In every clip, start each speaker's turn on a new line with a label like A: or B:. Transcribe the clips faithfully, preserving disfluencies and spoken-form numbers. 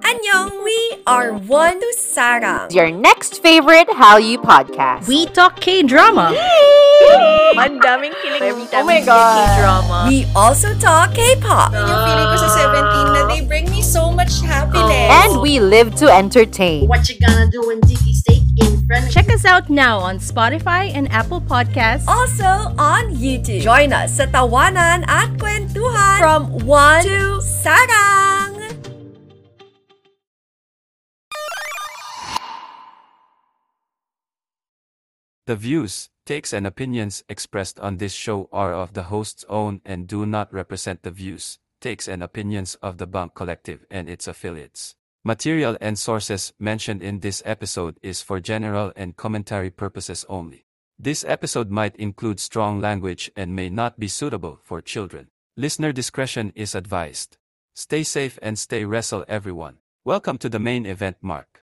A: Annyeong! We are One to Sarang,
B: your next favorite Hallyu podcast.
C: We talk K-drama.
D: Ang daming kilig every time
B: Oh my
D: we see
B: God.
D: K-drama.
A: We also talk K-pop.
E: Yung feeling ko sa seventeen na they bring me so much happiness.
B: And we live to entertain.
F: What you gonna do when Dicky steak in front of
C: Check us out now on Spotify and Apple Podcasts.
A: Also on YouTube. Join us sa Tawanan at Kwentuhan from One to Sarang.
G: The views, takes and opinions expressed on this show are of the host's own and do not represent the views, takes and opinions of the Bunk Collective and its affiliates. Material and sources mentioned in this episode is for general and commentary purposes only. This episode might include strong language and may not be suitable for children. Listener discretion is advised. Stay safe and stay wrestle everyone. Welcome to the main event, Mark.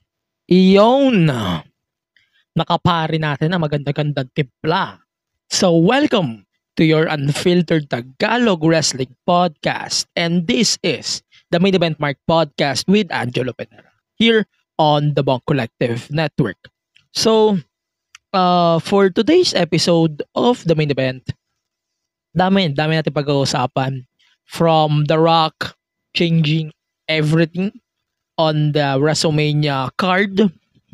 H: Iyon! Nakapari natin ang maganda-gandang timpla. So welcome to your unfiltered Tagalog Wrestling Podcast. And this is the Main Event Mark Podcast with Angelo Penera here on the Bunk Collective Network. So, uh, for today's episode of the Main Event, dami, dami natin pag-uusapan from The Rock changing everything on the WrestleMania card.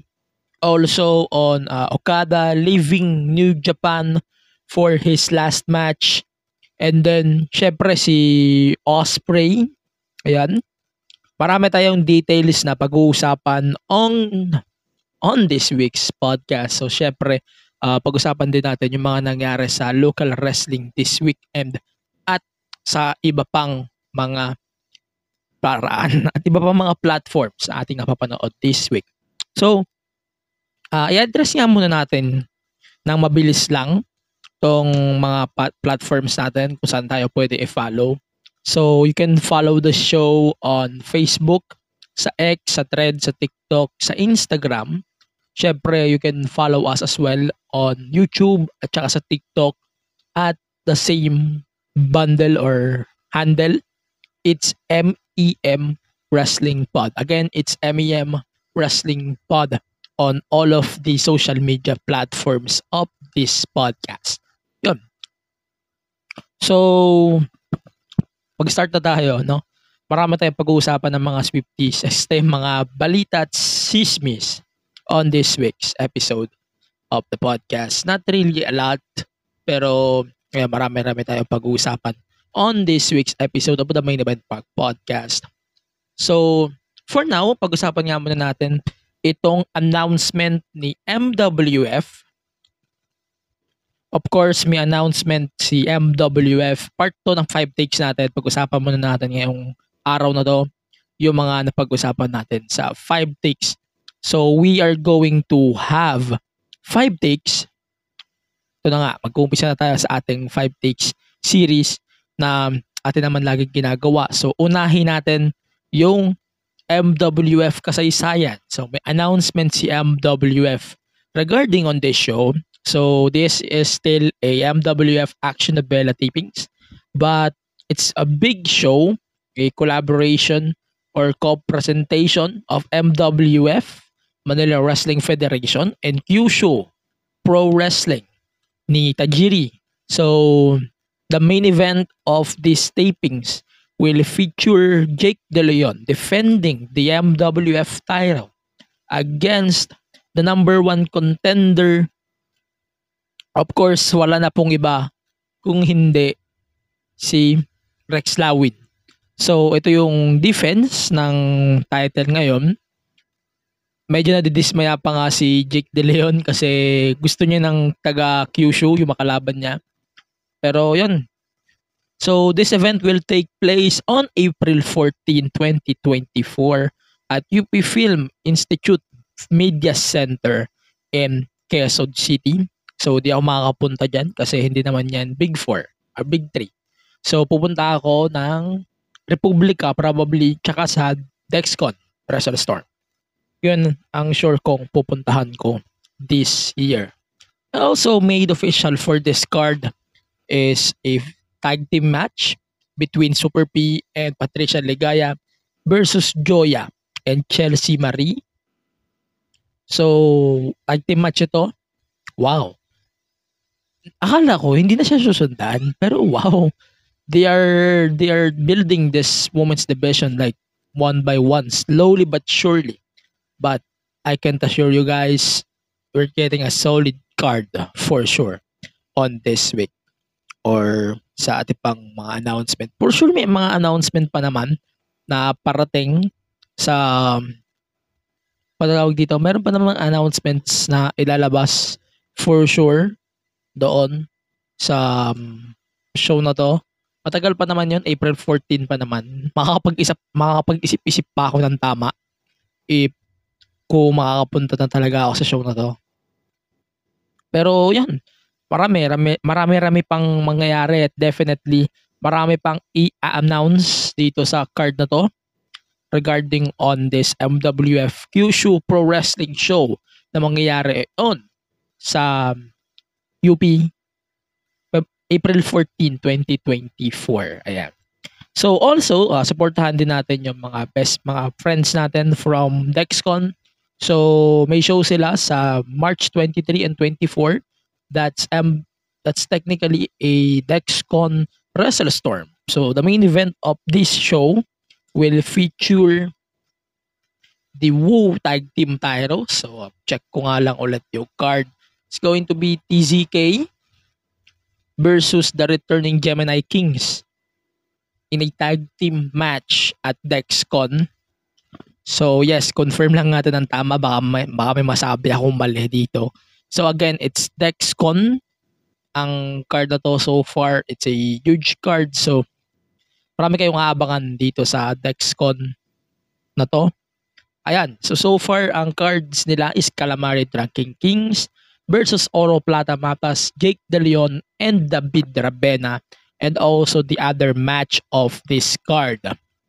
H: Also on uh, Okada leaving New Japan for his last match. And then, syempre si Ospreay. Ayan. Marami tayong details na pag-uusapan on, on this week's podcast. So, syempre, uh, pag-usapan din natin yung mga nangyari sa local wrestling this weekend at sa iba pang mga paraan at iba pang mga platforms na ating napapanood this week. So, Uh, i-address nga muna natin ng mabilis lang tong mga pa- platforms natin kung saan tayo pwede i-follow. So, you can follow the show on Facebook, sa X, sa Threads, sa TikTok, sa Instagram. Syempre, you can follow us as well on YouTube at saka sa TikTok at the same bundle or handle. It's M E M Wrestling Pod. Again, it's M E M Wrestling Pod on all of the social media platforms of this podcast. Yun. So, mag-start na tayo, no? Marami tayong pag-uusapan ng mga Swifties, este mga balita at sismis on this week's episode of the podcast. Not really a lot, pero kaya marami-rami tayong pag-uusapan on this week's episode of the Main Event Park Podcast. So, for now, pag-usapan nga muna natin itong announcement ni M W F. Of course, may announcement si M W F. Part two ng five takes natin. Pag-usapan muna natin ngayong araw na to yung mga napag-usapan natin sa five takes. So, we are going to have five takes. Ito na nga, mag-uumpisa na tayo sa ating five takes series na atin naman laging ginagawa. So, unahin natin yung M W F kasaysayan. So, may announcement si M W F regarding on this show. So, this is still a M W F Action Novela tapings. But, it's a big show, a collaboration or co-presentation of M W F, Manila Wrestling Federation, and Kyushu Pro Wrestling ni Tajiri. So, the main event of these tapings will feature Jake De Leon defending the M W F title against the number one contender. Of course, wala na pong iba kung hindi si Rex Lawin. So, ito yung defense ng title ngayon. Medyo nadidismaya pa nga si Jake De Leon kasi gusto niya ng taga Kyushu, yung makalaban niya. Pero yun. So, this event will take place on April fourteenth, twenty twenty-four at U P Film Institute Media Center in Quezon City. So, di ako makakapunta dyan kasi hindi naman yan Big Four or Big Three. So, pupunta ako ng Republica probably tsaka sa Dexcon Wrestle Storm. Yun ang sure kong pupuntahan ko this year. Also made official for this card is a tag team match between Super P and Patricia Ligaya versus Joya and Chelsea Marie. So, tag team match ito. Wow. Akala ko hindi na siya susundan, pero wow. They are they are building this women's division like one by one, slowly but surely. But I can assure you guys, we're getting a solid card for sure on this week or sa ating pang mga announcement. For sure may mga announcement pa naman na parating sa patawag dito. Meron pa namang announcements na ilalabas for sure doon sa um, show na to. Matagal pa naman yun, April fourteenth pa naman. Makakapag-isip, makakapag-isip-isip pa ako ng tama if kung makakapunta na talaga ako sa show na to. Pero yan, marami, marami, marami pang mangyayari at definitely marami pang i-announce dito sa card na to regarding on this M W F Kyushu Pro Wrestling Show na mangyayari on sa U P April fourteenth, twenty twenty-four. Ayan. So also, uh, supportahan din natin yung mga best mga friends natin from Dexcon. So may show sila sa March twenty-three and twenty-four. That's um that's technically a Dexcon WrestleStorm. So the main event of this show will feature the Wu Tag Team title. So uh, check ko nga lang ulit yung card. It's going to be T Z K versus the returning Gemini Kings in a tag team match at Dexcon. So yes, confirm lang natin ang tama. Baka may, baka may masabi akong mali dito. So again, it's Dexcon. Ang card na to so far, it's a huge card. So marami kayong aabangan dito sa Dexcon na to. Ayan. So so far, ang cards nila is Calamari Drunken Kings versus Oro Plata Matas, Jake De Leon, and David Rabena, and also the other match of this card.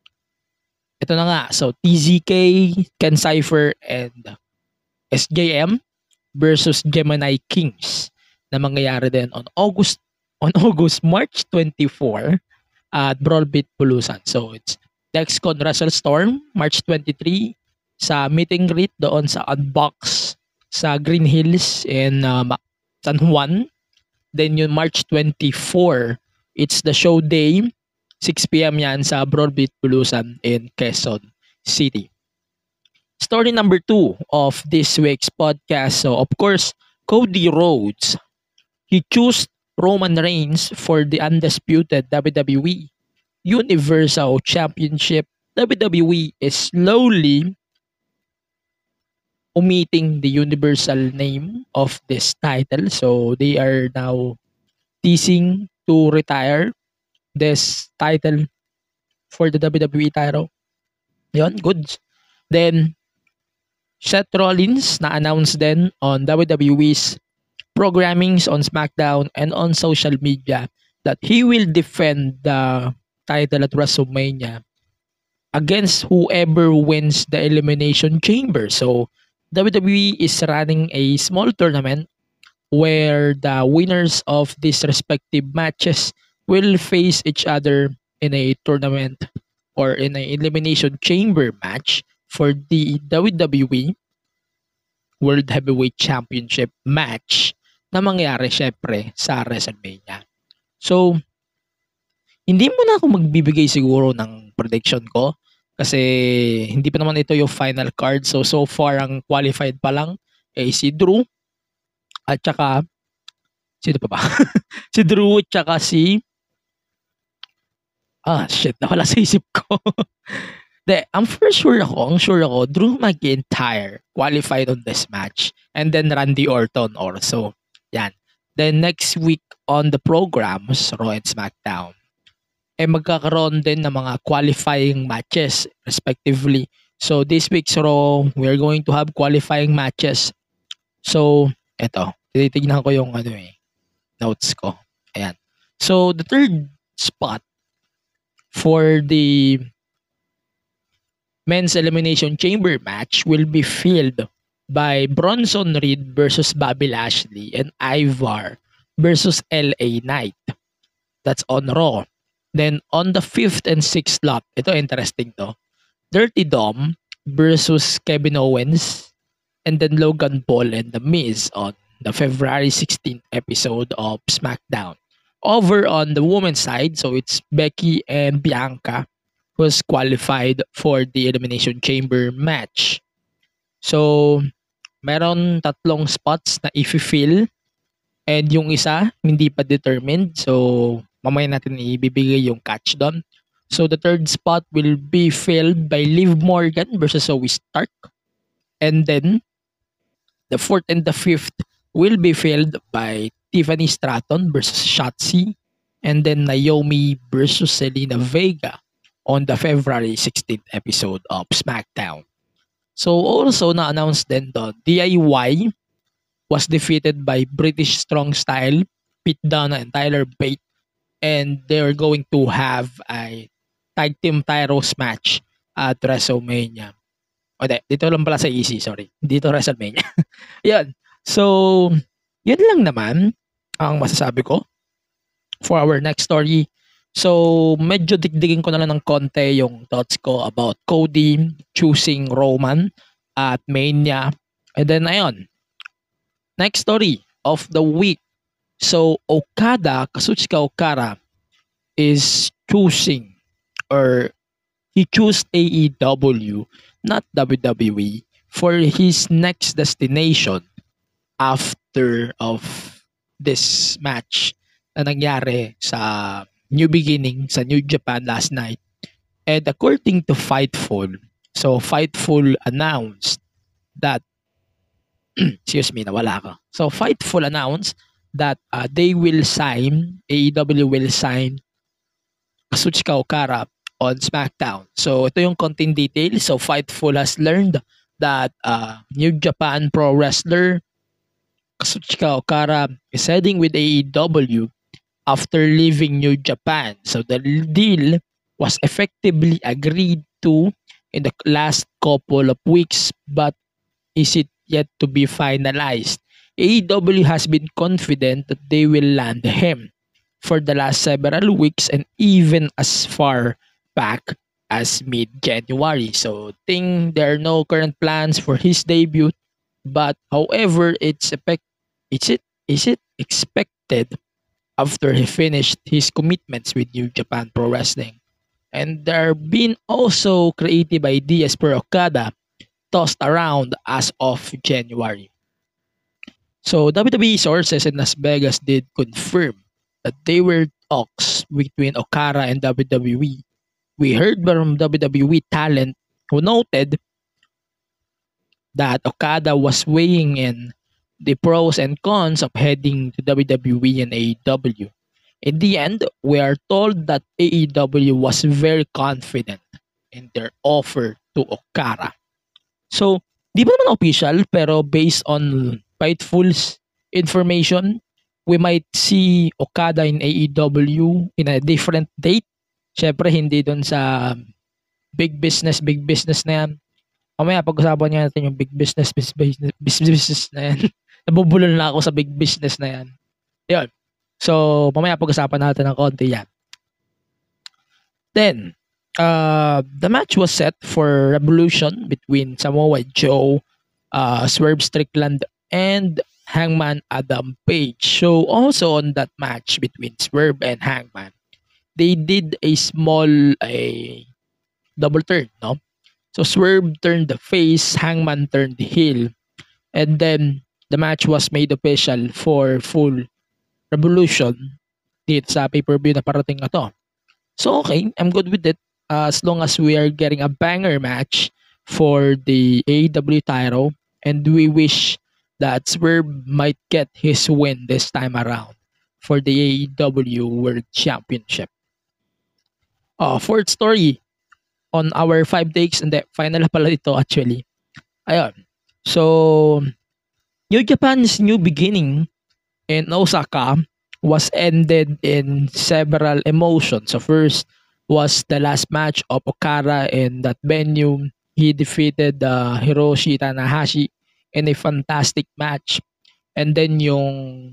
H: Ito na nga, so T Z K, Ken Cypher, and S J M versus Gemini Kings na mangyayari din on August, on August, March twenty-fourth at Brawlbeat Bulusan. So it's Dexcon WrestleStorm, March twenty-three, sa meet and greet doon sa Unbox sa Green Hills in uh, San Juan. Then yung March twenty-fourth, it's the show day, six p.m. yan sa Broadbeat Bulusan in Quezon City. Story number two of this week's podcast. So of course, Cody Rhodes, he chose Roman Reigns for the undisputed W W E Universal Championship. W W E is slowly omitting the universal name of this title. So they are now teasing to retire this title for the W W E title. Yun, good. Then, Seth Rollins na-announce din on W W E's programmings on SmackDown and on social media that he will defend the title at WrestleMania against whoever wins the Elimination Chamber. So, W W E is running a small tournament where the winners of these respective matches will face each other in a tournament or in an elimination chamber match for the W W E World Heavyweight Championship match na mangyari syempre sa WrestleMania. So, hindi mo na ako magbibigay siguro ng prediction ko kasi hindi pa naman ito yung final card. So, so far, ang qualified pa lang ay si Drew at saka, sino pa ba? Si Drew at saka si, ah, shit, nawala sa isip ko. De, I'm for sure ako, ang sure ako, Drew McIntyre qualified on this match. And then Randy Orton also. Yan. Then next week on the programs, Raw and SmackDown, eh magkakaroon din ng mga qualifying matches respectively. So this week's Raw, we're going to have qualifying matches. So, eto, tinitignan ko yung ano eh, notes ko. Ayan. So the third spot for the men's elimination chamber match will be filled by Bronson Reed versus Bobby Lashley and Ivar versus L A Knight. That's on Raw. Then on the fifth and sixth slot, ito interesting to, Dirty Dom versus Kevin Owens, and then Logan Paul and The Miz on the February sixteenth episode of SmackDown. Over on the women's side, so it's Becky and Bianca who's qualified for the Elimination Chamber match. So, meron tatlong spots na i-fill and yung isa hindi pa determined. So, mamaya natin ibibigay yung catch doon. So, the third spot will be filled by Liv Morgan versus Zoe Stark. And then, the fourth and the fifth will be filled by Tiffany Stratton versus Shotzi. And then, Naomi versus Selena Vega on the February sixteenth episode of SmackDown. So, also na-announce din doon, D I Y was defeated by British Strong Style, Pete Dunne and Tyler Bate. And they're going to have a tag team titles match at WrestleMania. O de, dito lang pala sa E C, sorry. Dito WrestleMania. Yan. So, yun lang naman ang masasabi ko for our next story. So, medyo digdigin ko na lang ng konti yung thoughts ko about Cody choosing Roman at Mania. And then, ayun. Next story of the week. So, Okada, Kazuchika Okada, is choosing or he chose A E W, not W W E, for his next destination after of this match na nangyari sa New Beginning sa New Japan last night. And according to Fightful, so Fightful announced that excuse me, nawala ka. So Fightful announced that uh, they will sign, A E W will sign Kazuchika Okada on SmackDown. So ito yung content details. So Fightful has learned that uh, New Japan Pro Wrestler Kazuchika Okada is heading with A E W after leaving New Japan. So the deal was effectively agreed to in the last couple of weeks, but is it yet to be finalized? A E W has been confident that they will land him for the last several weeks and even as far back as mid-January. So, think there are no current plans for his debut, but however, it's expect is it is it expected after he finished his commitments with New Japan Pro Wrestling. And there have been also creative ideas for Okada tossed around as of January. So W W E sources in Las Vegas did confirm that they were talks between Okada and W W E. We heard from W W E talent who noted that Okada was weighing in the pros and cons of heading to W W E and A E W. In the end, we are told that A E W was very confident in their offer to Okada. So, di ba naman official, pero based on Fightful's information, we might see Okada in A E W in a different date. Syempre, hindi doon sa big business, big business na yan. Mamaya, pag-usapan niya natin yung big business, business, business, business na yan. Nabubulol na ako sa big business na yan. Yun. So, mamaya pag-usapan natin ng konti yan. Then, uh, the match was set for Revolution between Samoa Joe, uh, Swerve Strickland, and Hangman Adam Page. So, also on that match between Swerve and Hangman, they did a small a double turn, no? So, Swerve turned the face, Hangman turned the heel, and then the match was made official for full Revolution dito sa pay-per-view na parating na to. So, okay, I'm good with it uh, as long as we are getting a banger match for the A E W title, and we wish that Swerve might get his win this time around for the A E W World Championship. Uh, fourth story on our five takes, and the final na pala dito actually. Ayun. So, New Japan's New Beginning in Osaka was ended in several emotions. So first was the last match of Okada in that venue. He defeated uh, Hiroshi Tanahashi in a fantastic match. And then yung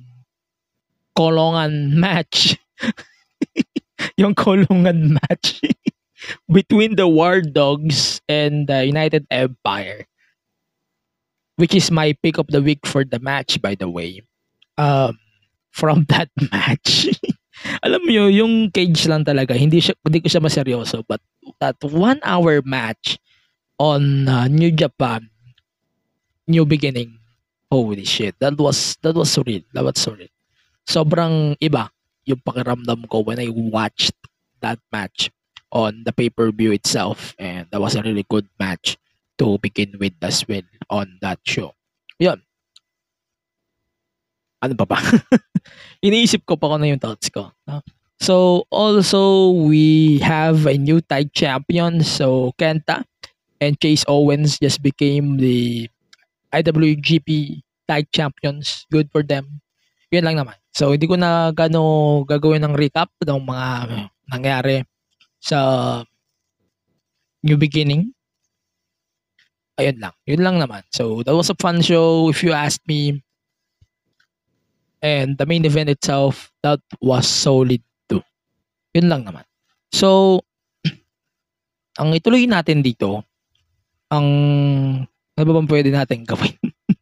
H: Kolongan match. yung Kolongan match. between the War Dogs and the United Empire, which is my pick of the week for the match, by the way. Um, from that match, alam mo yun, yung cage lang talaga, hindi siya, hindi ko siya maseryoso, but that one hour match on uh, New Japan, New Beginning, holy shit, that was, that was surreal, that was surreal. Sobrang iba yung pakiramdam ko when I watched that match on the pay-per-view itself, and that was a really good match to begin with as well on that show. Yun. Ano pa ba? Iniisip ko pa kung ano yung thoughts ko. No? So, also, we have a new tag champion. So, Kenta and Chase Owens just became the I W G P tag champions. Good for them. Yun lang naman. So, hindi ko na gano gagawin ng recap ng mga nangyari sa New Beginning. Ayun lang. Yun lang naman. So, that was a fun show if you asked me. And the main event itself, that was solid too. Yun lang naman. So, ang ituloy natin dito, ang ano ba bang pwede natin gawin?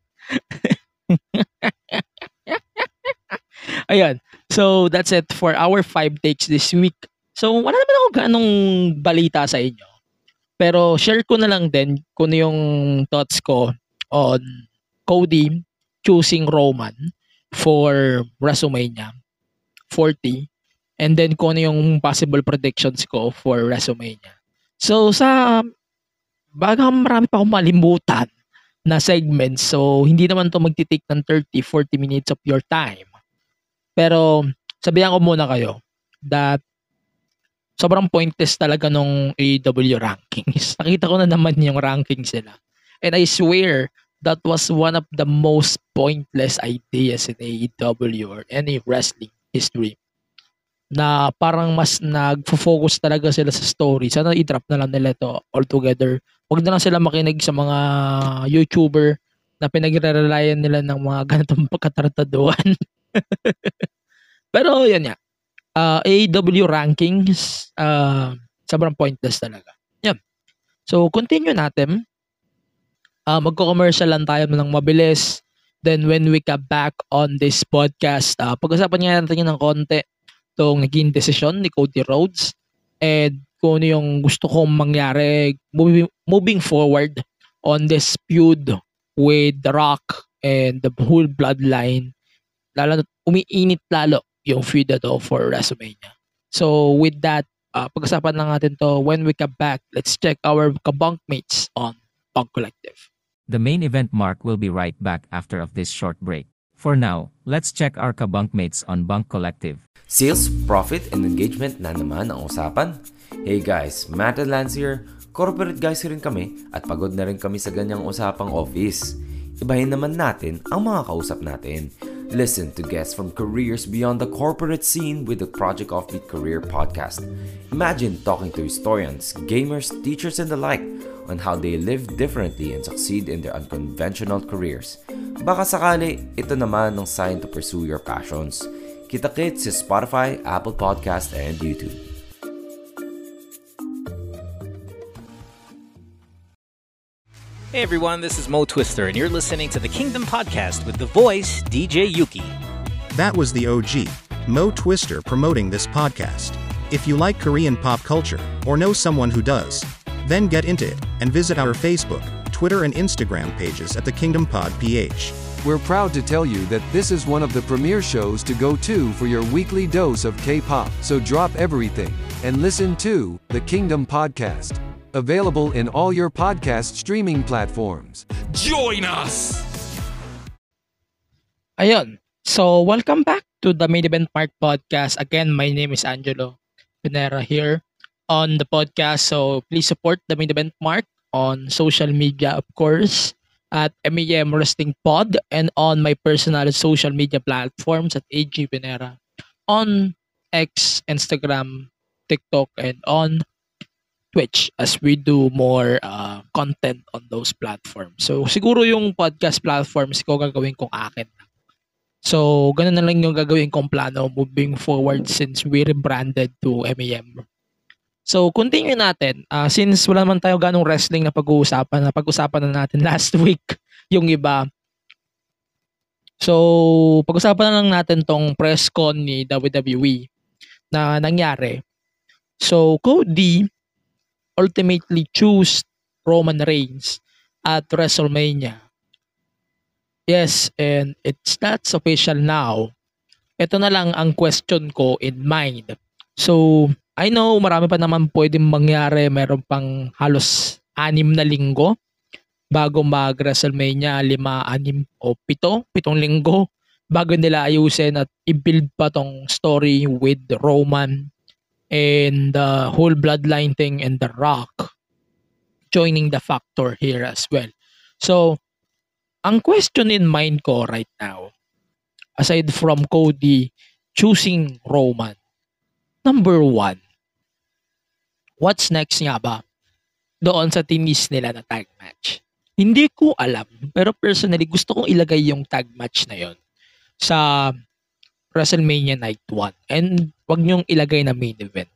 H: Ayan. So, that's it for our five takes this week. So, wala naman ako ganong balita sa inyo. Pero share ko na lang din kung ano yung thoughts ko on Cody choosing Roman for WrestleMania forty, and then kung ano yung possible predictions ko for WrestleMania. So sa baga marami pa akong malimutan na segments, so hindi naman to magti-take ng thirty to forty minutes of your time. Pero sabihan ko muna kayo that sobrang pointless talaga nung A E W rankings. Nakita ko na naman yung rankings nila. And I swear, that was one of the most pointless ideas in A E W or any wrestling history. Na parang mas nag-focus talaga sila sa story. Sana i-drop na lang nila ito altogether. Huwag na lang sila makinig sa mga YouTuber na pinagre-relyan nila ng mga ganitong pagkatartaduan. Pero yan nga. Uh, A E W rankings, uh, sobrang pointless talaga. Yan. So, continue natin. Uh, magko-commercial lang tayo ng mabilis. Then, when we come back on this podcast, uh, pag-usapan nga natin yun ng konti itong naging desisyon ni Cody Rhodes and kung ano yung gusto kong mangyari moving, moving forward on this feud with The Rock and the whole bloodline. Lalo, umiinit lalo yung feud na to for WrestleMania. So, with that, uh, pag-usapan lang natin to. When we come back, let's check our kabunkmates on Bunk Collective.
I: The main event mark will be right back after of this short break. For now, let's check our kabunkmates on Bunk Collective.
J: Sales, profit, and engagement na naman ang usapan. Hey guys, Matt and Lance here. Corporate guys rin kami at pagod na rin kami sa ganyang usapang office. Ibahin naman natin ang mga kausap natin. Listen to guests from careers beyond the corporate scene with the Project Offbeat Career Podcast. Imagine talking to historians, gamers, teachers, and the like on how they live differently and succeed in their unconventional careers. Baka sakali, ito naman ang sign to pursue your passions. Kita-kits sa Spotify, Apple Podcast, and YouTube.
K: Hey everyone, this is Mo Twister, and you're listening to the Kingdom Podcast with the voice, D J Yuki.
L: That was the O G, Mo Twister, promoting this podcast. If you like Korean pop culture, or know someone who does, then get into it, and visit our Facebook, Twitter, and Instagram pages at the Kingdom Pod P H.
M: We're proud to tell you that this is one of the premier shows to go to for your weekly dose of K-pop. So drop everything and listen to the Kingdom Podcast. Available in all your podcast streaming platforms. Join us!
H: Ayun. So, welcome back to the Main Event Mark Podcast. Again, my name is Angelo Pinera here on the podcast. So, please support the Main Event Mark on social media, of course, at M E M Wrestling Pod, and on my personal social media platforms at A G Pinera on X, Instagram, TikTok, and on Twitch as we do more uh, content on those platforms. So, siguro yung podcast platforms ko gagawin kong akin. So, ganun na lang yung gagawin kong plano moving forward since we rebranded to M E M. So, continue natin. Uh, since wala naman tayo ganong wrestling na pag-uusapan, na pag-usapan na natin last week yung iba. So, pag-usapan na lang natin tong press con ni W W E na nangyari. So, Cody ultimately chose Roman Reigns at WrestleMania. Yes, and it's not official now. Ito na lang ang question ko in mind. So, I know marami pa naman pwedeng mangyari. Meron pang halos anim na linggo bago mag-WrestleMania, lima, anim o pito, pitong linggo bago nila ayusin at i-build pa tong story with Roman and the whole bloodline thing and The Rock joining the factor here as well. So, ang question in mind ko right now, aside from Cody choosing Roman, number one, what's next nga ba doon sa tinis nila na tag match? Hindi ko alam, pero personally, gusto kong ilagay yung tag match na yon sa WrestleMania Night one. And wag niyong ilagay na main event.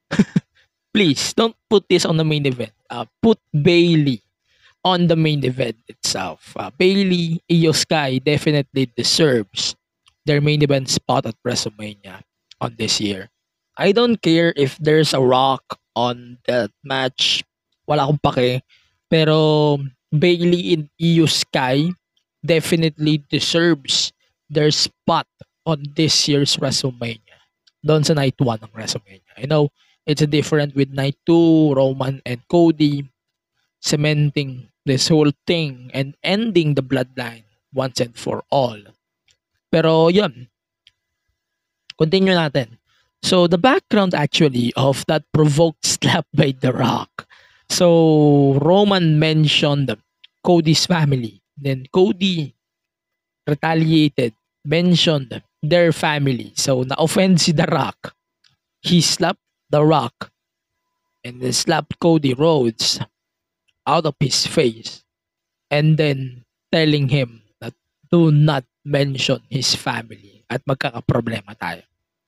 H: Please, don't put this on the main event. Uh, put Bayley on the main event itself. Uh, Bayley, Io Sky definitely deserves their main event spot at WrestleMania on this year. I don't care if there's a Rock on that match. Wala akong pake. Pero Bayley and Io Sky definitely deserves their spot on this year's WrestleMania. Doon sa night one ng WrestleMania. I know it's different with night two, Roman and Cody cementing this whole thing and ending the bloodline once and for all. Pero yun, continue natin. So the background actually of that provoked slap by The Rock. So Roman mentioned Cody's family. Then Cody retaliated, mentioned their family. So na-offend si The Rock. He slapped The Rock and then slapped Cody Rhodes out of his face and then telling him that do not mention his family at magkakaproblema tayo.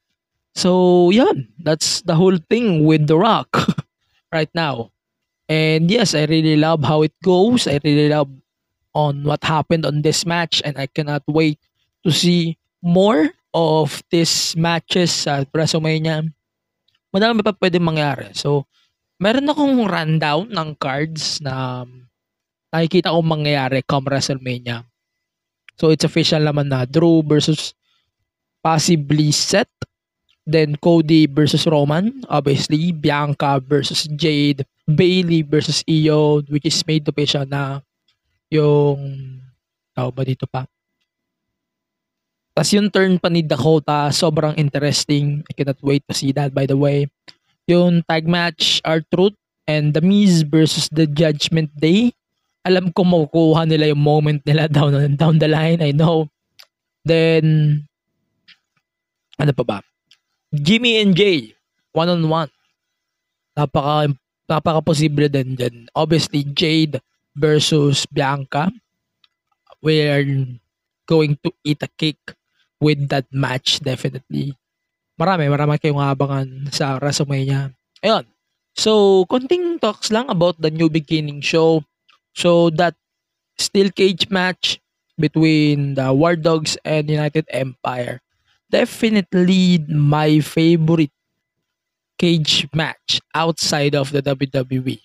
H: So, yan. That's the whole thing with The Rock right now. And yes, I really love how it goes. I really love on what happened on this match and I cannot wait to see more of these matches at WrestleMania. Madami pa pwede mangyari. So, meron akong rundown ng cards na nakikita kong mangyayari come WrestleMania. So, it's official naman na Drew versus possibly Seth. Then, Cody versus Roman. Obviously, Bianca versus Jade. Bayley versus Io, which is made official na yung tao ba dito pa. Tapos yung turn pa ni Dakota, sobrang interesting. I cannot wait to see that, by the way. Yung tag match, R-Truth and The Miz versus The Judgment Day. Alam ko makukuha nila yung moment nila down, down the line. I know. Then, ano pa ba? Jimmy and Jay, one-on-one. Napaka, napaka-posible din dyan. Obviously, Jade versus Bianca. We're going to eat a cake with that match, definitely. Marami, marami kayong abangan sa WrestleMania. Ayun. So, konting talks lang about the New Beginning show. So, that steel cage match between the War Dogs and United Empire. Definitely my favorite cage match outside of the W W E.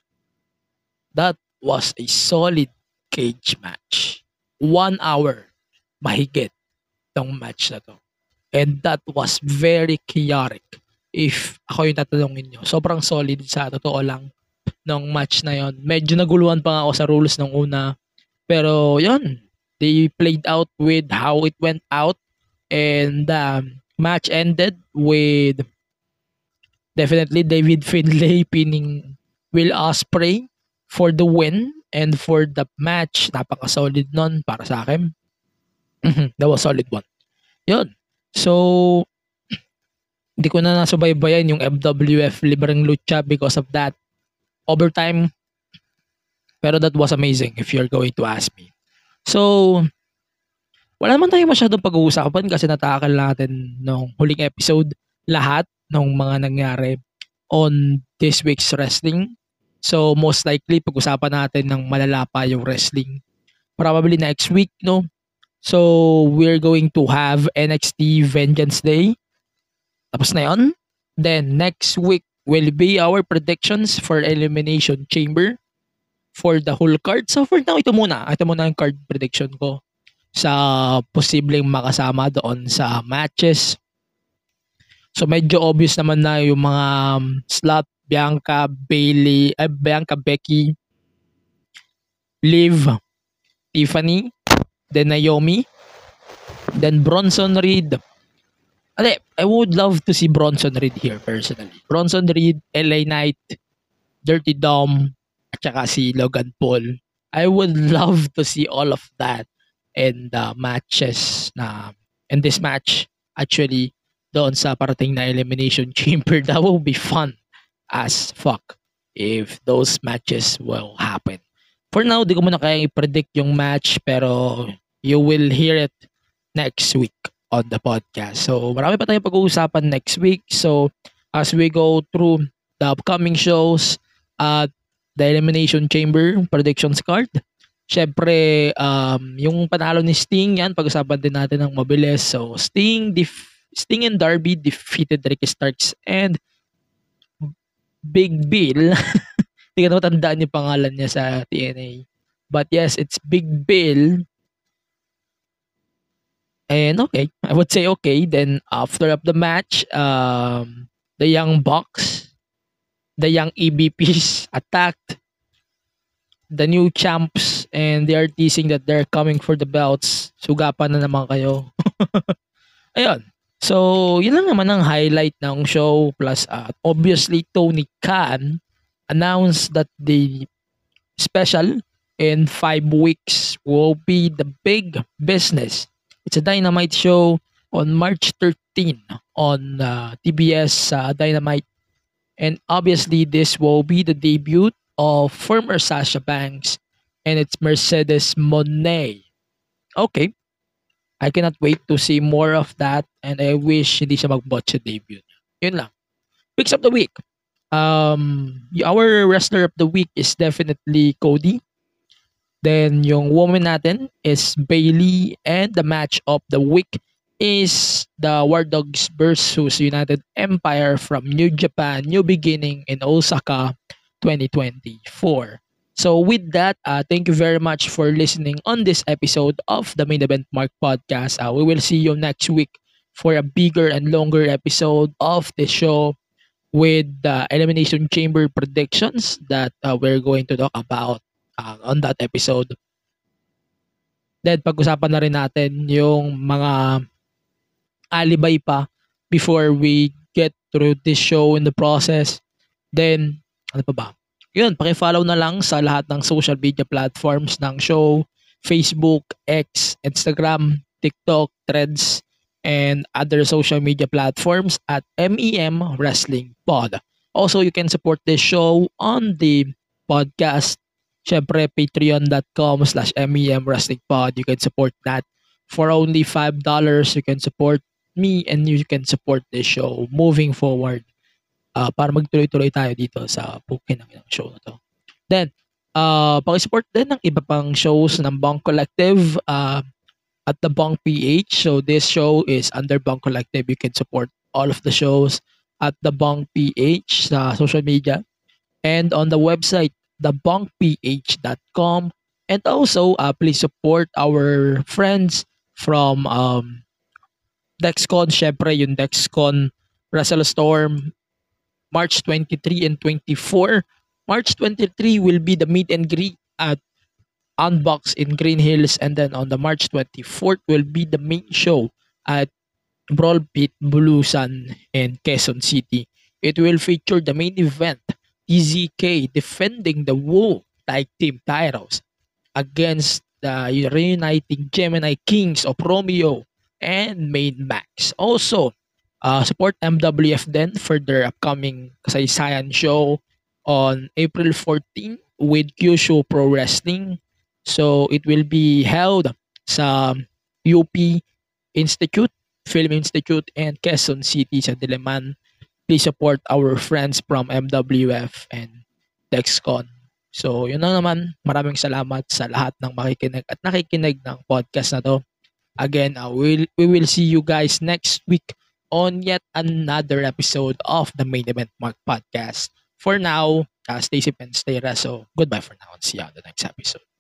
H: That was a solid cage match. One hour mahigit tong match na to. And that was very chaotic. If ako yung tatanungin nyo, sobrang solid sa totoo lang ng match na yon. Medyo naguluhan pa nga ako sa rules ng una. Pero yon, they played out with how it went out. And the um, match ended with definitely David Finlay pinning Will Ospreay for the win and for the match. Napaka-solid nun para sa akin. That was solid one. Yun. So, hindi ko na nasubaybayan yung F W F Libreng Lucha because of that overtime. Pero that was amazing if you're going to ask me. So, wala naman tayo masyadong pag-uusapan kasi natakal natin nung huling episode lahat ng mga nangyari. on this week's wrestling. So most likely pag-usapan natin ng malala pa yung wrestling probably next week, no? So we're going to have N X T Vengeance Day. Tapos na yun. Then next week will be our predictions for Elimination Chamber for the whole card. So for now, ito muna. Ito muna yung card prediction ko sa posibleng makasama doon sa matches. So medyo obvious naman na yung mga um, slot, Bianca, Bailey, eh, Bianca, Becky, Liv, Tiffany, then Naomi, then Bronson Reed. Ale, I would love to see Bronson Reed here personally. Bronson Reed, L A Knight, Dirty Dom, at saka si Logan Paul. I would love to see all of that in the matches na in this match actually doon sa parating na Elimination Chamber. That will be fun as fuck if those matches will happen. For now, di ko muna kaya i-predict yung match pero you will hear it next week on the podcast. So, marami pa tayong pag-uusapan next week. So, as we go through the upcoming shows at the Elimination Chamber predictions card, syempre, um, yung panalo ni Sting, yan, pag-usapan din natin ng mabilis. So, Sting, def- Sting and Darby defeated Ricky Starks and Big Bill. Hindi ko na matandaan yung pangalan niya sa T N A. But yes, it's Big Bill. And okay, I would say okay. Then after of the match, um, the Young Bucks, the Young E V Ps attacked the new champs and they are teasing that they're coming for the belts. Sugapan na naman kayo. Ayun. So, yun lang naman ang highlight ng show. Plus, uh, obviously, Tony Khan announced that the special in five weeks will be the big business. It's a Dynamite show on March thirteenth on uh, T B S uh, Dynamite. And obviously, this will be the debut of former Sasha Banks and it's Mercedes Moné. Okay. I cannot wait to see more of that and I wish hindi siya mag-botch sa debut. Yun lang. Picks of the week. Um, our wrestler of the week is definitely Cody. Then yung woman natin is Bailey and the match of the week is the War Dogs versus United Empire from New Japan, New Beginning in Osaka twenty twenty-four. So with that, uh, thank you very much for listening on this episode of the Main Event Mark Podcast. Uh, we will see you next week for a bigger and longer episode of the show with the Elimination Chamber predictions that uh, we're going to talk about uh, on that episode. Then pag-usapan na rin natin yung mga alibay pa before we get through this show in the process. Then, ano pa ba? Yun, paki-follow na lang sa lahat ng social media platforms ng show, Facebook, X, Instagram, TikTok, Threads, and other social media platforms at M E M Wrestling Pod. Also, you can support this show on the podcast. Syempre, patreon.com slash MEM Wrestling Pod. You can support that for only five dollars. You can support me and you can support this show moving forward. Uh, para magtuloy-tuloy tayo dito sa pukin ng show na to. Then, uh, pakisupport din ng iba pang shows ng Bong Collective uh, at the Bong P H. So, this show is under Bong Collective. You can support all of the shows at the Bong P H sa social media and on the website, the bong p h dot com. And also, uh, please support our friends from um, Dexcon. Syempre, yung Dexcon Wrestle Storm March twenty-three and twenty-four. March twenty-three will be the meet and greet at Unbox in Green Hills. And then on the March twenty-fourth will be the main show at Brawl Pit Bulusan in Quezon City. It will feature the main event, T Z K defending the World Tag Team titles against the reuniting Gemini Kings of Romeo and Main Max. Also, Uh, support M W F then for their upcoming kasaysayan show on April fourteenth with Kyushu Pro Wrestling. So it will be held sa U P Institute, Film Institute and Quezon City sa Diliman. please support our friends from M W F and Dexcon. So, yun lang naman. Maraming salamat sa lahat ng makikinig at nakikinig ng podcast na to. Again, uh, we'll, we will see you guys next week on yet another episode of the Main Event Mark Podcast. For now, uh, stay safe and stay rest. So, goodbye for now and see you on the next episode.